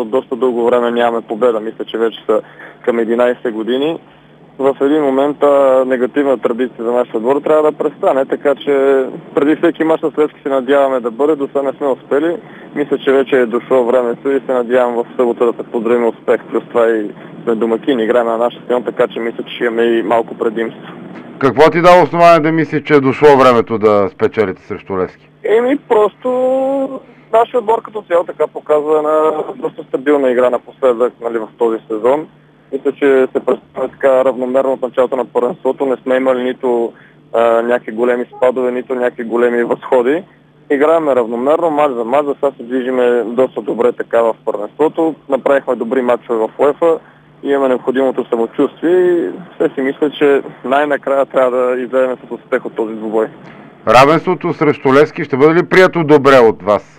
от доста дълго време нямаме победа. Мисля, че вече са към 11 години. В един момент негативна традиция за нашия отбор трябва да престане, така че преди всеки мач на Левски се надяваме да бъде, до сега не сме успели. Мисля, че вече е дошло времето и се надявам в събота да се поздравим успех. Плюс това и сме домакини, играем на нашия стадион, така че мисля, че имаме и малко предимство. Какво ти дава основание да мислиш, че е дошло времето да спечелите срещу Левски? Просто нашия отбор като цяло така показва една доста стабилна игра напоследък, нали, в този сезон. Мисля, че се представя така равномерно от началото на първенството. Не сме имали нито някакви големи спадове, нито някакви големи възходи. Играеме равномерно, мач за мач, за сега се движиме доста добре така в първенството. Направихме добри мачове в УЕФА, имаме необходимото самочувствие и все си мисля, че най-накрая трябва да излезем с успех от този двубой. Равенството срещу Левски ще бъде ли прието добре от вас?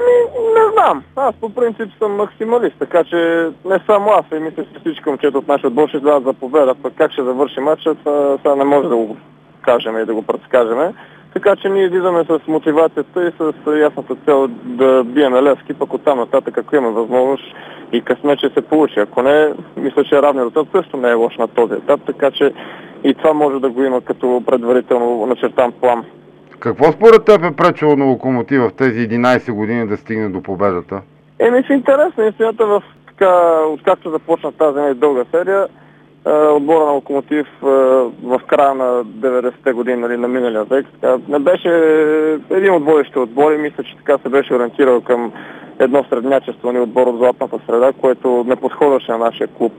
Не знам. Аз по принцип съм максималист, така че не само аз, и мисля, че всички момчета от нашия отбор ще излязат за победа. Пък как ще завърши матчът, сега не може да го кажем и да го предскажем. Така че ние излизаме с мотивацията и с ясната цел да биеме Левски, пък оттам нататък, ако имаме възможност и късмет, че се получи. Ако не, мисля, че равният резултат също не е лош на този етап, така че и това може да го има като предварително начертан план. Какво според теб е пречило на Локомотив в тези 11 години да стигне до победата? В интерес на истината, откакто започна тази дълга серия, отбора на Локомотив в края на 90-те години, нали, на миналия век, не беше един от водещите отбори. Мисля, че така се беше ориентирал към едно среднячество, отбор от златната среда, което не подходаше на нашия клуб.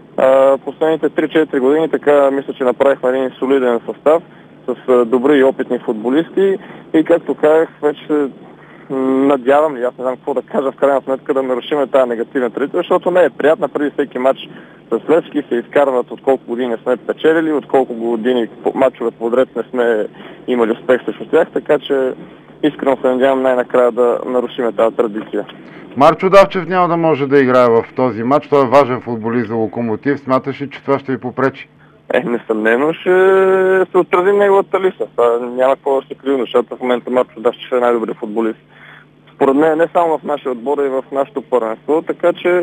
Последните 3-4 години така мисля, че направихме един солиден състав с добри и опитни футболисти и както казах, вече се надявам ли, аз не знам какво да кажа в крайна сметка, да нарушим тази негативна традиция, защото не е приятна. Преди всеки матч с Левски се изкарват от колко години сме печелили, от колко години матчове подред не сме имали успех срещу тях, така че искрено се надявам най-накрая да нарушим тази традиция. Марчо Давчев няма да може да играе в този матч, той е важен футболист за Локомотив. Смяташ ли, че това ще ви попречи? Несъмнено ще се отрази неговата листа. Няма какво да се крием, защото в момента Марчо Давчев е най-добрият футболист. Според мен не само в нашия отбор, и в нашето първенство, така че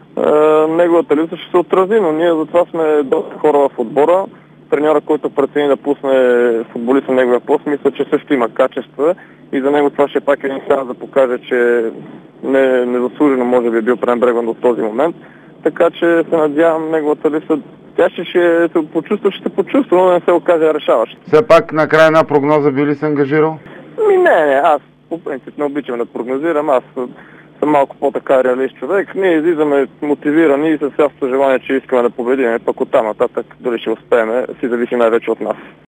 неговата листа ще се отрази, но ние затова сме доста хора в отбора. Треньора, който прецени да пусне футболист на неговия пост, мисля, че също има качества и за него това ще е пак един шанс да покаже, че незаслужено може би е бил пренебрегван до този момент. Така че се надявам неговата листа, тя ще се почувства, но не се окаже решаващ. Все пак накрая една прогноза би ли се ангажирал? Не, аз по принцип не обичам да прогнозирам, аз съм малко по-така реалист човек. Ние излизаме мотивирани и с ясното желание, че искаме да победим, пък оттам нататък дали ще успеем, си зависи най-вече от нас.